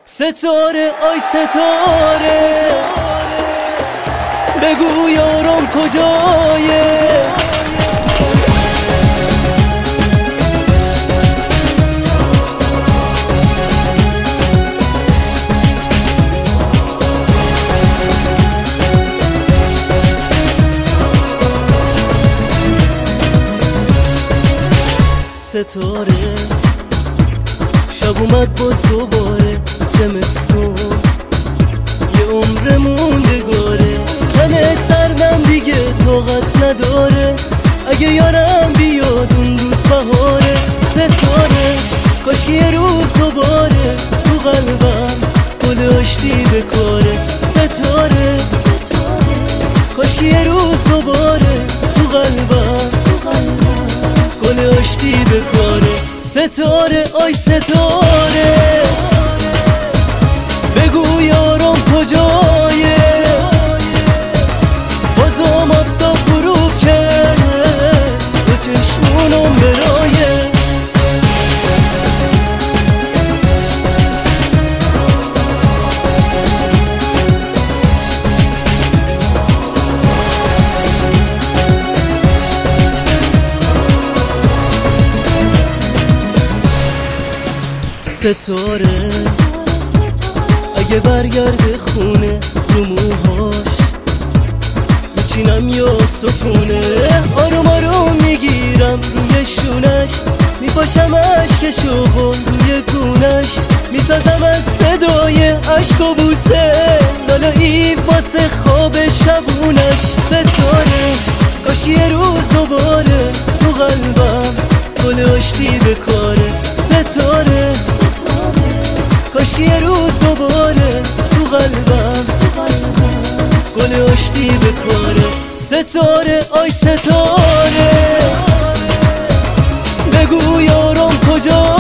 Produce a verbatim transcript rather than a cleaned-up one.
ستاره آی ستاره بگو یارم کجایه ستاره شب اومد باز دوباره زمستون یه عمر موندگاره تن سردم دیگه طاقت نداره اگه یارم بیاد اون روز بهاره ستاره کاش یه روز دوباره تو قلبم گل آشتی بکاره ستاره کاش یه روز دوباره تو قلبم گل آشتی بکاره ستاره آی ستاره بگو یارم کجایه بازم آفتاب غروب کرد دو چشمونم برایه ستاره اگه برگرده خونه رو موهاش میچینم یا سکونه آروم آروم میگیرم روی شونش میپاشم عشقشو روی گونش میسازم از صدای عشق و بوسه لالایی واسه خواب شبونش ستاره کاش یه روز دوباره تو قلبم گل آشتی بکاره ستاره کاش یه روز دوباره تو قلبم گل آشتی بکاره ستاره آی ستاره بگو یارم کجا